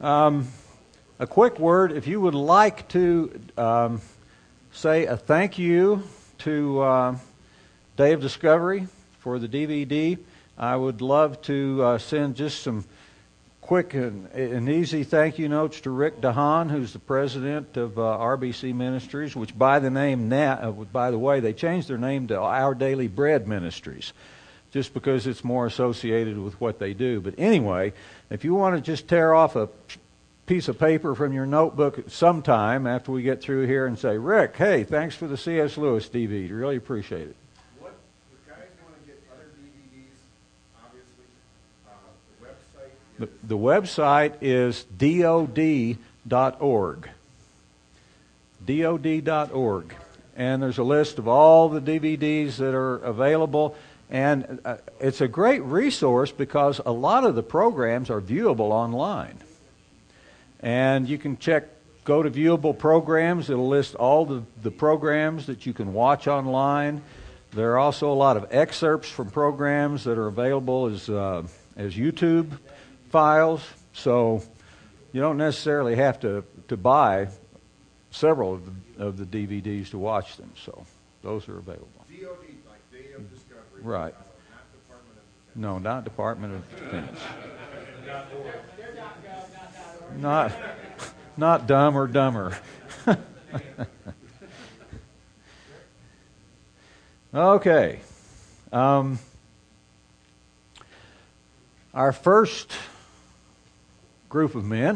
A quick word, if you would like to say a thank you to Day of Discovery for the DVD, I would love to send just some quick and easy thank you notes to Rick DeHaan, who's the president of RBC Ministries, which by the way, they changed their name to Our Daily Bread Ministries, just because it's more associated with what they do. But anyway, if you want to just tear off a piece of paper from your notebook sometime after we get through here and say, Rick, hey, thanks for the C.S. Lewis DVD. Really appreciate it. What, if guys want to get other DVDs, obviously, the website is dod.org. dod.org. And there's a list of all the DVDs that are available. And it's a great resource because a lot of the programs are viewable online. And you can go to viewable programs. It'll list all the programs that you can watch online. There are also a lot of excerpts from programs that are available as YouTube files. So you don't necessarily have to buy several of the DVDs to watch them. So those are available. DOD, like Day of Discovery. Right. Not Department of Defense. No, not Department of Defense. Not Dumb or Dumber. Okay. Our first group of men,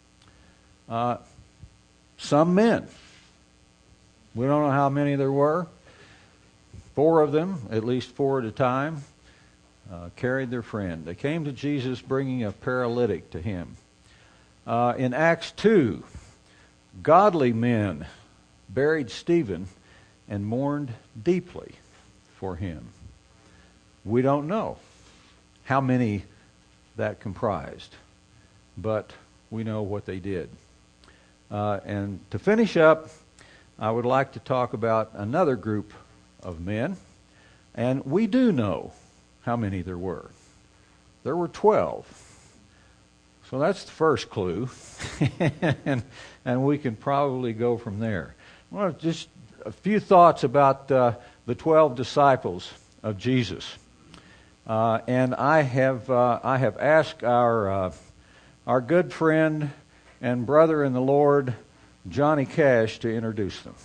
some men. We don't know how many there were. 4 of them, at least 4 at a time, carried their friend. They came to Jesus bringing a paralytic to him. In Acts 2, godly men buried Stephen and mourned deeply for him. We don't know how many that comprised, but we know what they did. And to finish up, I would like to talk about another group of men, and we do know how many there were. There were 12. So that's the first clue, and we can probably go from there. Well, just a few thoughts about the 12 disciples of Jesus, and I have asked our good friend and brother in the Lord, Johnny Cash, to introduce them.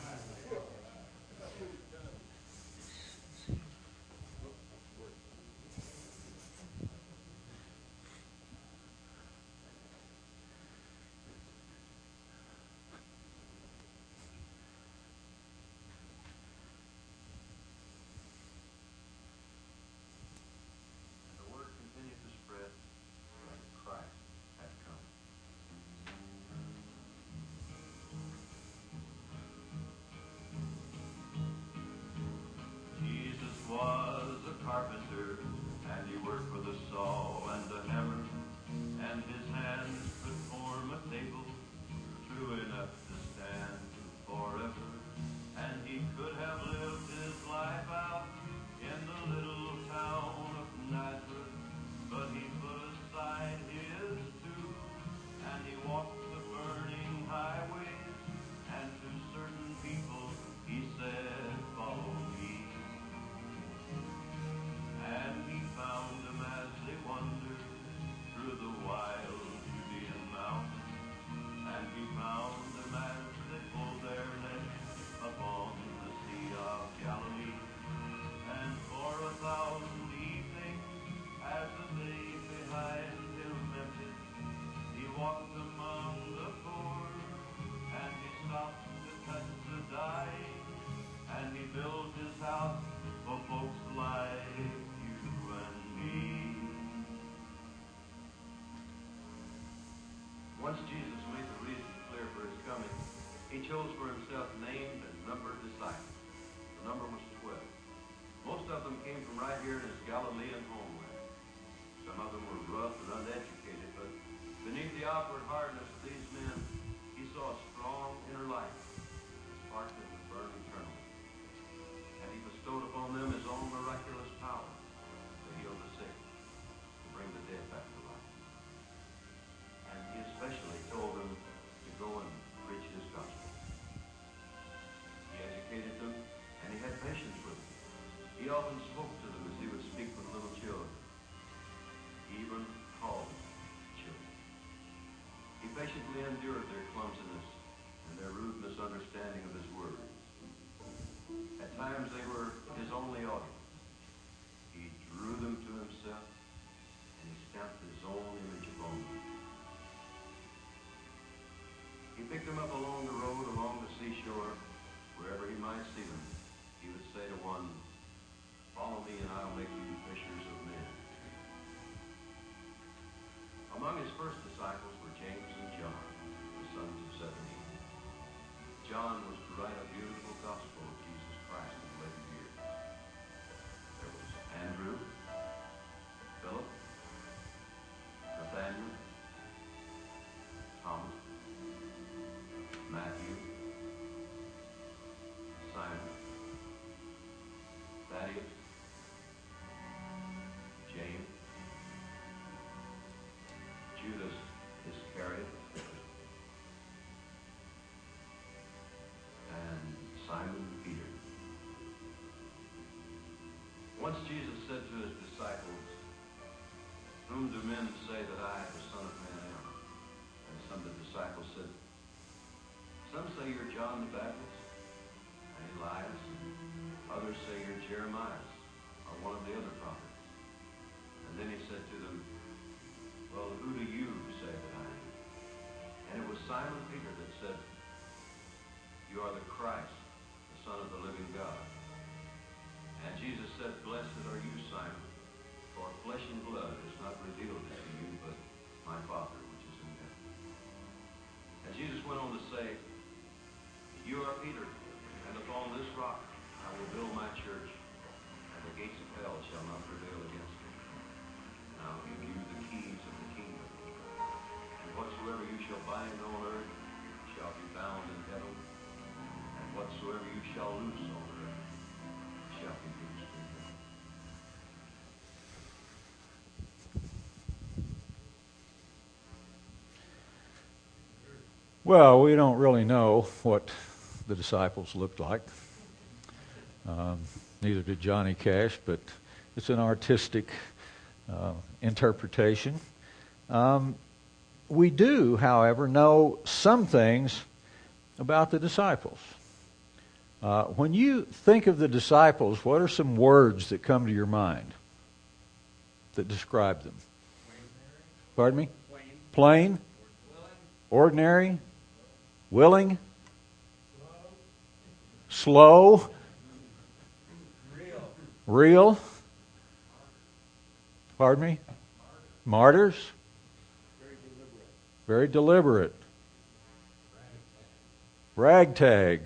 Once Jesus made the reason clear for his coming, he chose for himself named and numbered disciples. The number was 12. Most of them came from right here in his Galilean homeland. Some of them were rough and uneducated, but beneath the outward hardness of these men, he saw a strong inner light, sparkling with burning eternally. And he bestowed upon them his own miraculous power to heal the sick, to bring the dead back to life. And his often spoke to them as he would speak with little children, even called children. He patiently endured their clumsiness and their rude misunderstanding of his words. At times they were his only audience. He drew them to himself, and he stamped his own image upon them. He picked them up along the road, along the seashore, wherever he might see them. He would say to one, "Follow me and I'll make you fishers of men." Among his first disciples were James and John, the sons of Zebedee. John was to write a beautiful gospel of Jesus Christ in later years. There was Andrew, Philip, Nathaniel, Thomas, Matthew, Simon, Thaddeus, James, Judas Iscariot, and Simon Peter. Once Jesus said to his disciples, "Whom do men say that I, the Son of Man, am?" And some of the disciples said, "Some say you're John the Baptist, and Elias, and others say you're Jeremiah, or one of the other prophets." And then he said to them, "Well, who do you say that I am?" And it was Simon Peter that said, "You are the Christ, the Son of the living God." And Jesus said, "Blessed are you, Simon, for flesh and blood has not revealed it to you, but my Father which is in heaven." And Jesus went on to say, "You are Peter, and upon this rock I will build my church, and the gates of hell shall not prevail against it. And I will give you the keys of the kingdom. And whatsoever you shall bind on earth shall be bound in heaven, and whatsoever you shall loose on earth shall be loosed in heaven." Well, we don't really know what the disciples looked like. Neither did Johnny Cash, but it's an artistic interpretation. We do, however, know some things about the disciples. When you think of the disciples, what are some words that come to your mind that describe them? Pardon me? Plain. Ordinary. Willing. Slow. Real. Pardon me? Martyrs. Very deliberate. Ragtag.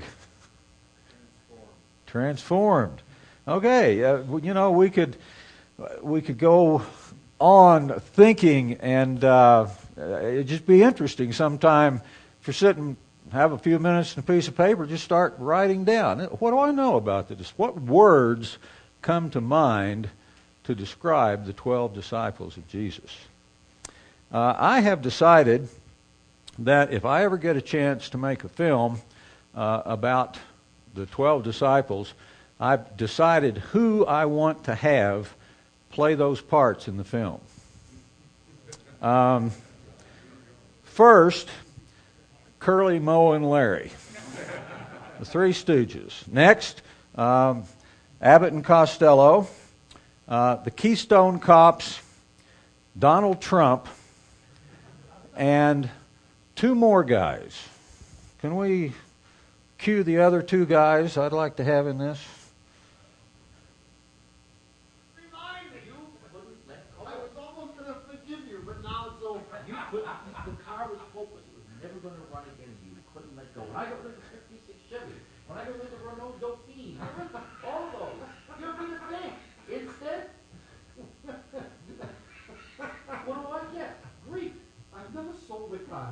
Transformed. Okay, we could go on thinking, and it'd just be interesting sometime if you're sitting, have a few minutes and a piece of paper, just start writing down. What do I know about this? What words come to mind to describe the 12 disciples of Jesus? I have decided that if I ever get a chance to make a film about the 12 disciples, I've decided who I want to have play those parts in the film. First, Curly, Moe, and Larry, the Three Stooges. Next, Abbott and Costello, the Keystone Cops, Donald Trump, and two more guys. Can we cue the other two guys I'd like to have in this? I was almost going to forgive you, but now it's over. The car was hopeless. It was never going to run again. You couldn't let go. When I got rid of the 56 Chevy, when I got rid of the Renault Dauphine, all those, you're going to think. Instead, what do I get? Grief. I've never sold a car.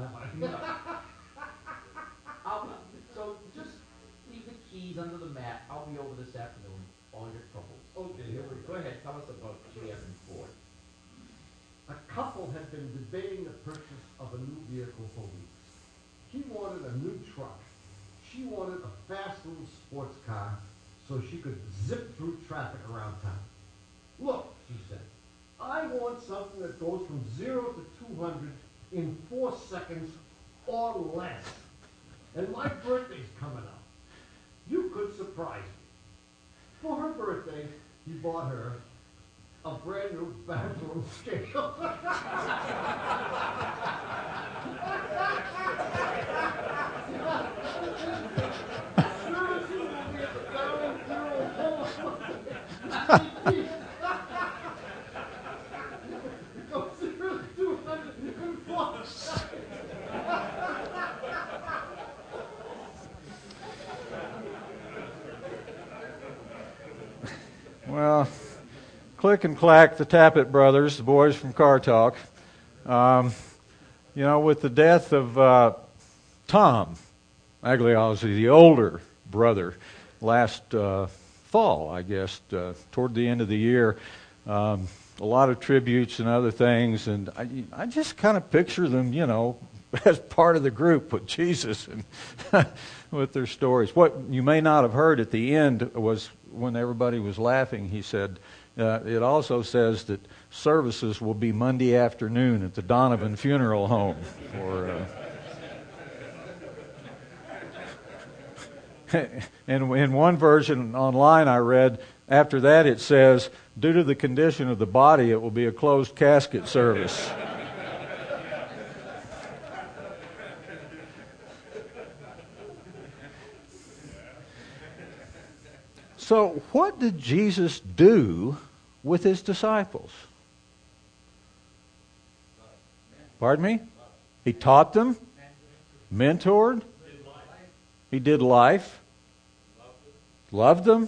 So just leave the keys under the mat. I'll be over this afternoon. All your troubles. Okay, here we go. Go ahead. Tell us about GM and Ford. A couple had been debating the purchase of a new vehicle for weeks. He wanted a new truck. She wanted a fast little sports car. so she could zip through traffic around town. Look, she said, I want something that goes from 0 to 200 in 4 seconds or less. And my birthday's coming up. You could surprise me. For her birthday, he bought her a brand new bathroom scale. Well, Click and Clack, the Tappet brothers, the boys from Car Talk. With the death of Tom Agliozzi, the older brother, last fall, I guess, toward the end of the year, a lot of tributes and other things, and I just kind of picture them, as part of the group with Jesus and with their stories. What you may not have heard at the end was when everybody was laughing, he said, it also says that services will be Monday afternoon at the Donovan Funeral Home. And in one version online I read, after that it says, due to the condition of the body, it will be a closed casket service. So what did Jesus do with his disciples? Pardon me? He taught them, mentored, he did life, loved them.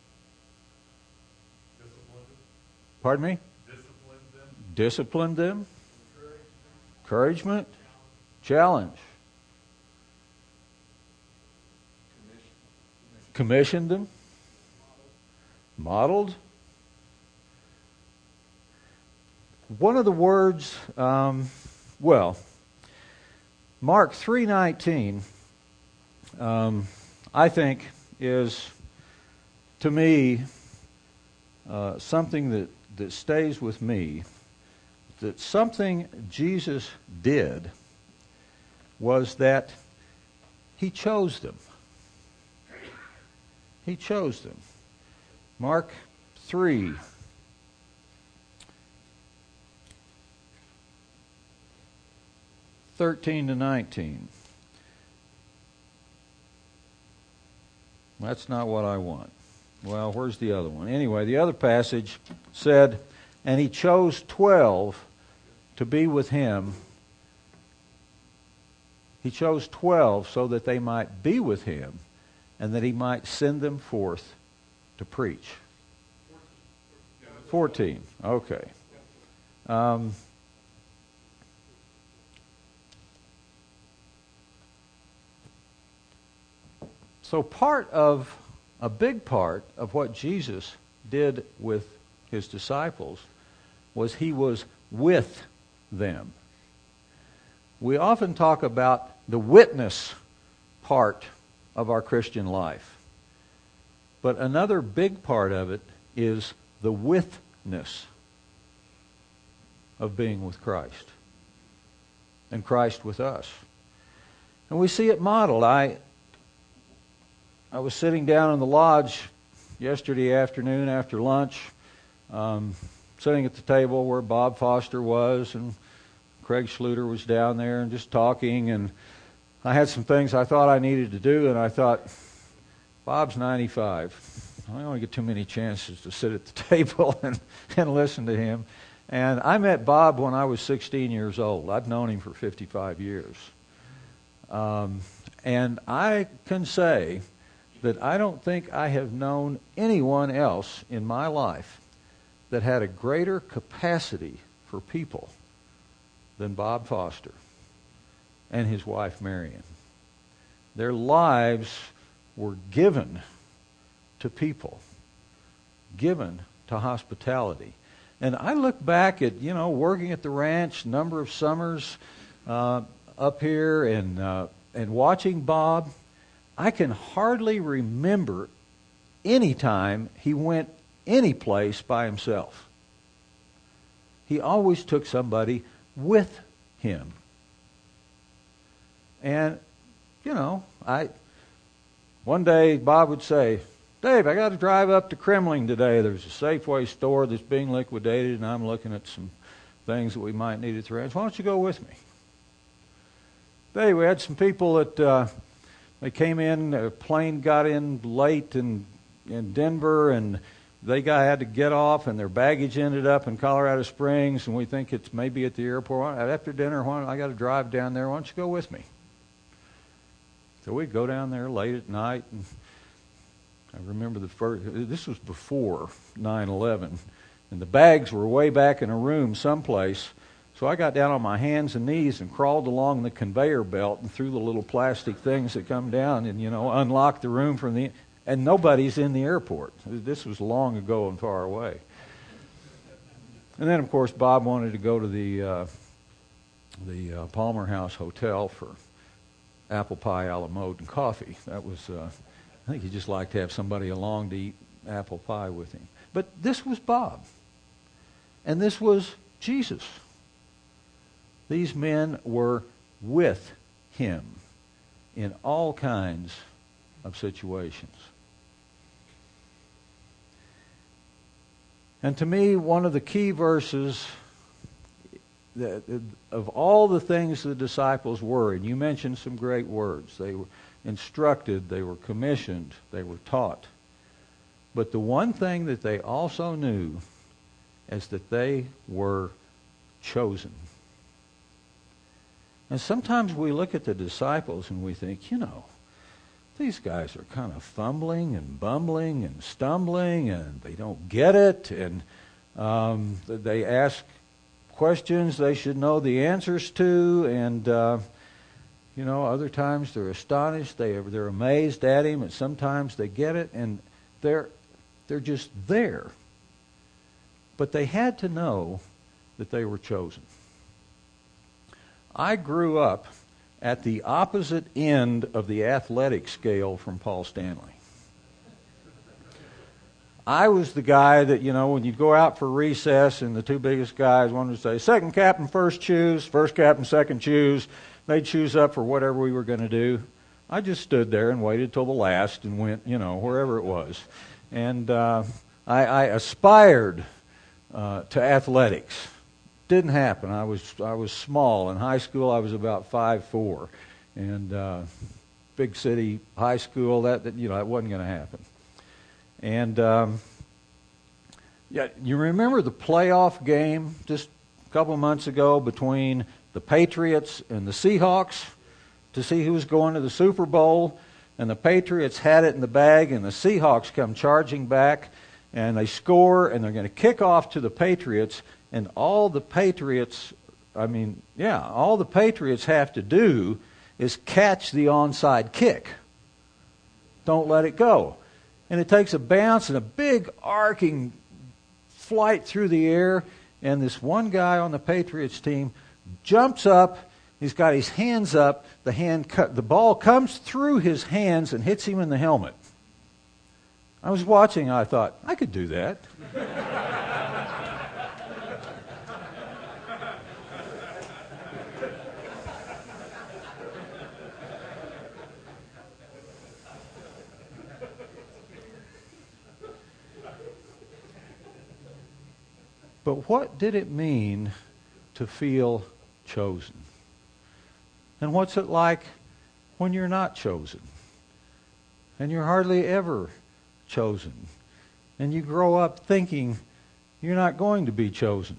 Pardon me? Disciplined them. Encouragement. Challenge. Commissioned them. Modeled. One of the words, Mark 3:19, I think is, to me, something that stays with me, that something Jesus did was that he chose them. He chose them. Mark 3. (13 to 19). That's not what I want. Well, where's the other one? Anyway, the other passage said, and he chose 12 to be with him. He chose 12 so that they might be with him and that he might send them forth to preach. 14. Okay. So a big part of what Jesus did with his disciples was he was with them. We often talk about the witness part of our Christian life. But another big part of it is the witness of being with Christ and Christ with us. And we see it modeled. I was sitting down in the lodge yesterday afternoon after lunch, sitting at the table where Bob Foster was, and Craig Schluter was down there, and just talking, and I had some things I thought I needed to do, and I thought, Bob's 95. I don't get too many chances to sit at the table and listen to him. And I met Bob when I was 16 years old. I've known him for 55 years. And I can say that I don't think I have known anyone else in my life that had a greater capacity for people than Bob Foster and his wife Marion. Their lives were given to people, given to hospitality. And I look back at, working at the ranch, number of summers up here and watching Bob. I can hardly remember any time he went any place by himself. He always took somebody with him. And, one day Bob would say, Dave, I got to drive up to Kremling today. There's a Safeway store that's being liquidated, and I'm looking at some things that we might need at the ranch. Why don't you go with me? Dave, we had some people that they came in, a plane got in late in Denver, and they had to get off, and their baggage ended up in Colorado Springs, and we think it's maybe at the airport. After dinner, I got to drive down there. Why don't you go with me? So we'd go down there late at night, and I remember this was before 9/11, and the bags were way back in a room someplace. So I got down on my hands and knees and crawled along the conveyor belt and through the little plastic things that come down and, unlocked the room and nobody's in the airport. This was long ago and far away. And then, of course, Bob wanted to go to the Palmer House Hotel for apple pie a la mode and coffee. That was, I think he just liked to have somebody along to eat apple pie with him. But this was Bob. And this was Jesus. These men were with him in all kinds of situations. And to me, one of the key verses of all the things the disciples were, and you mentioned some great words. They were instructed, they were commissioned, they were taught. But the one thing that they also knew is that they were chosen. And sometimes we look at the disciples and we think, these guys are kind of fumbling and bumbling and stumbling and they don't get it. And they ask questions they should know the answers to. And, other times they're astonished. They're amazed at him. And sometimes they get it and they're just there. But they had to know that they were chosen. I grew up at the opposite end of the athletic scale from Paul Stanley. I was the guy that, when you go out for recess and the two biggest guys wanted to say, second captain, first choose, first captain, second choose, they'd choose up for whatever we were going to do. I just stood there and waited till the last and went, wherever it was. And I aspired to athletics. Didn't happen. I was small. In high school, I was about 5'4", and big city high school that wasn't going to happen. And you remember the playoff game just a couple of months ago between the Patriots and the Seahawks to see who was going to the Super Bowl, and the Patriots had it in the bag, and the Seahawks come charging back, and they score, and they're going to kick off to the Patriots. And all the Patriots have to do is catch the onside kick. Don't let it go. And it takes a bounce and a big arcing flight through the air. And this one guy on the Patriots team jumps up. He's got his hands up. The ball comes through his hands and hits him in the helmet. I was watching. I thought, I could do that. But what did it mean to feel chosen? And what's it like when you're not chosen? And you're hardly ever chosen. And you grow up thinking you're not going to be chosen.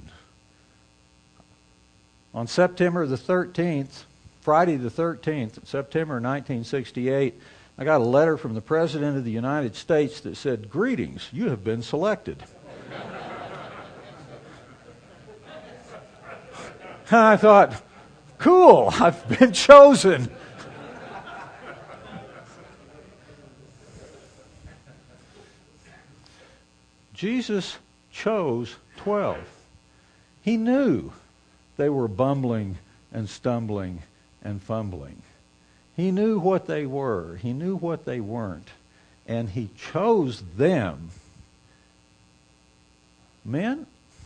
On September the 13th, Friday the 13th, September 1968, I got a letter from the President of the United States that said, "Greetings, you have been selected." And I thought, cool, I've been chosen. Jesus chose 12. He knew they were bumbling and stumbling and fumbling. He knew what they were. He knew what they weren't. and He chose them. Men,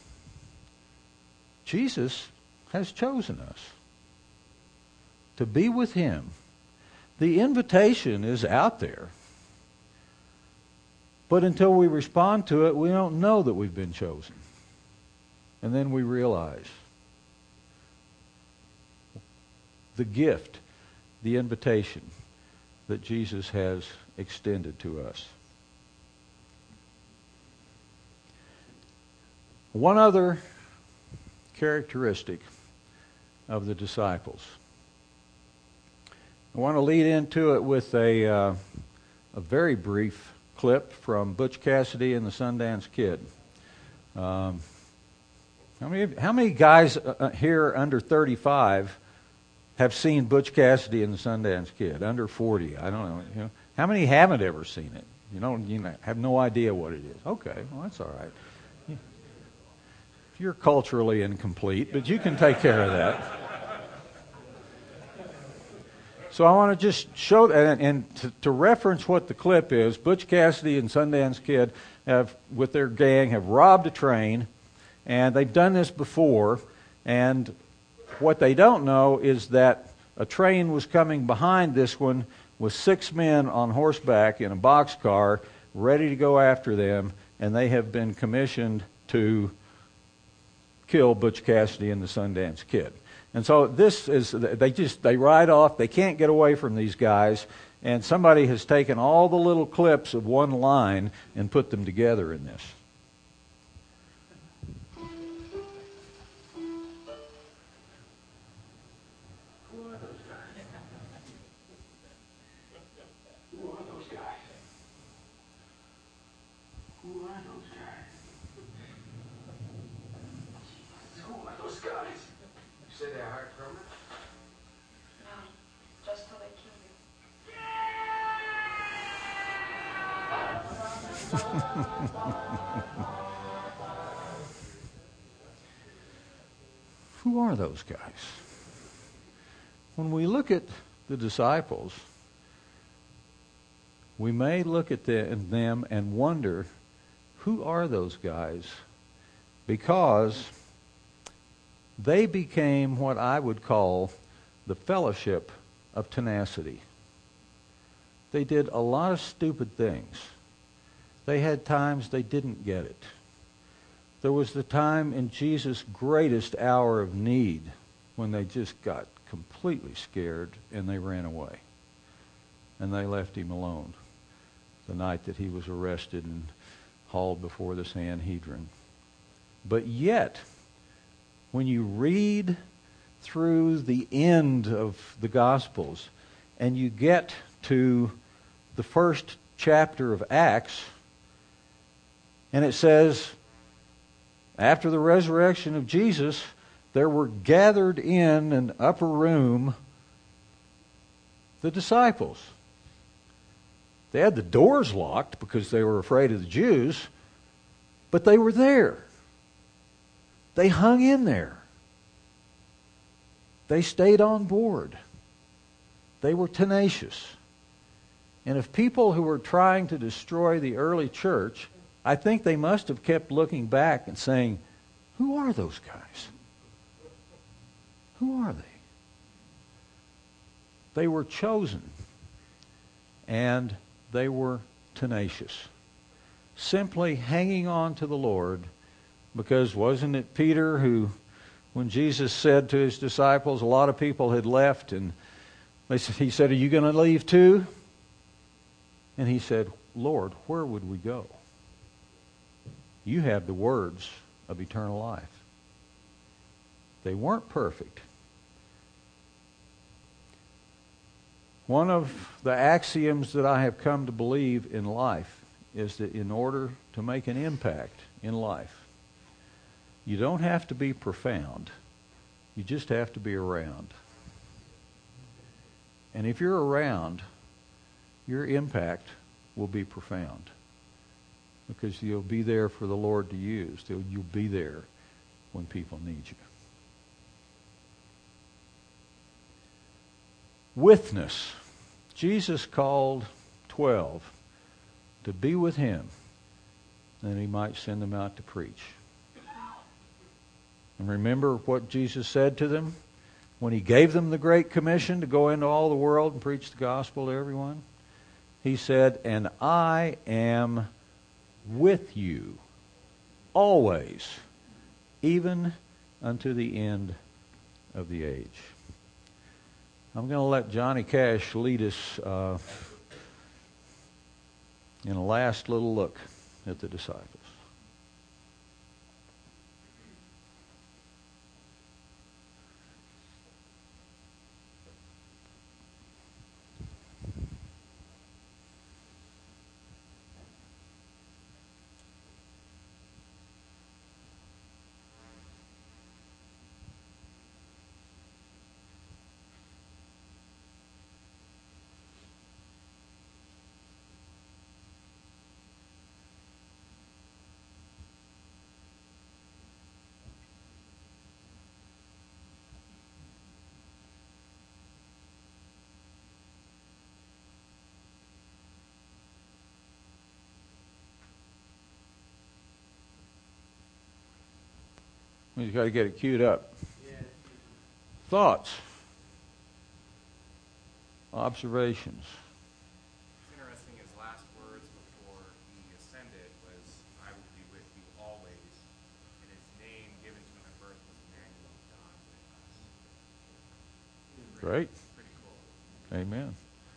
Jesus has chosen us to be with Him. The invitation is out there. But until we respond to it, we don't know that we've been chosen. And then we realize the gift, the invitation that Jesus has extended to us. One other characteristic of the disciples. I want to lead into it with a very brief clip from Butch Cassidy and the Sundance Kid. How many guys here under 35 have seen Butch Cassidy and the Sundance Kid? Under 40, I don't know. How many haven't ever seen it? You have no idea what it is. Okay, well that's all right. You're culturally incomplete, but you can take care of that. So I want to just show that, and to reference what the clip is. Butch Cassidy and Sundance Kid with their gang, have robbed a train, and they've done this before. And what they don't know is that a train was coming behind this one with 6 men on horseback in a boxcar, ready to go after them, and they have been commissioned to kill Butch Cassidy and the Sundance Kid. And so this is, they ride off, they can't get away from these guys, and somebody has taken all the little clips of one line and put them together in this. Who are those guys? When we look at the disciples, we may look at them and wonder, who are those guys? Because they became what I would call the fellowship of tenacity. They did a lot of stupid things. They had times they didn't get it. There was the time in Jesus' greatest hour of need when they just got completely scared and they ran away. And they left him alone the night that he was arrested and hauled before the Sanhedrin. But yet, when you read through the end of the Gospels and you get to the first chapter of Acts, and it says, after the resurrection of Jesus, there were gathered in an upper room the disciples. They had the doors locked because they were afraid of the Jews, but they were there. They hung in there. They stayed on board. They were tenacious. And if people who were trying to destroy the early church, I think they must have kept looking back and saying, who are those guys? Who are they? They were chosen, and they were tenacious. Simply hanging on to the Lord, because wasn't it Peter who, when Jesus said to his disciples, a lot of people had left, and he said, are you going to leave too? And he said, Lord, where would we go? You have the words of eternal life. They weren't perfect. One of the axioms that I have come to believe in life is that in order to make an impact in life, you don't have to be profound. You just have to be around. And if you're around, your impact will be profound. Because you'll be there for the Lord to use. You'll be there when people need you. Witness. Jesus called 12 to be with him, then he might send them out to preach. And remember what Jesus said to them when he gave them the Great Commission to go into all the world and preach the gospel to everyone? He said, "And I am with you always, even unto the end of the age." I'm going to let Johnny Cash lead us in a last little look at the disciples. We just got to get it queued up. Thoughts? Observations? It's interesting, his last words before he ascended was, "I will be with you always," and his name given to him at birth was Emmanuel, God with us. Great. Pretty cool. Amen.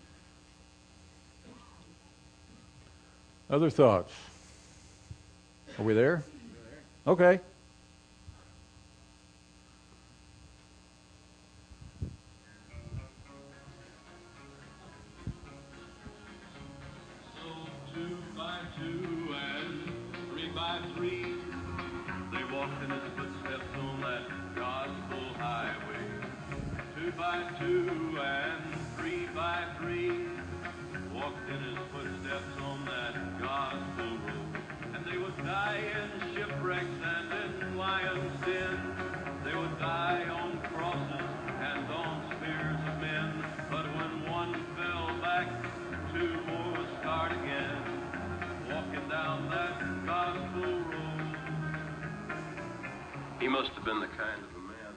Other thoughts? Are we there? Okay. He must have been the kind of a man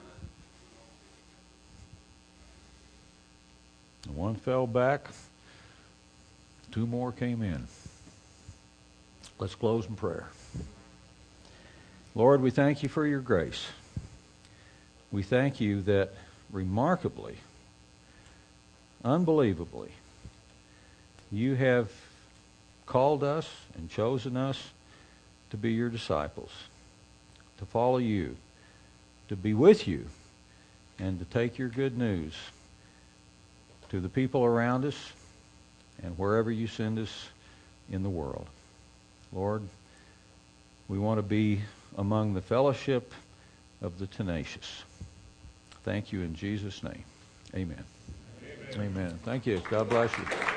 that... One fell back, two more came in. Let's close in prayer. Lord, we thank you for your grace. We thank you that remarkably, unbelievably, you have called us and chosen us to be your disciples, to follow you, to be with you, and to take your good news to the people around us and wherever you send us in the world. Lord, we want to be among the fellowship of the tenacious. Thank you in Jesus' name. Amen. Amen. Thank you. God bless you.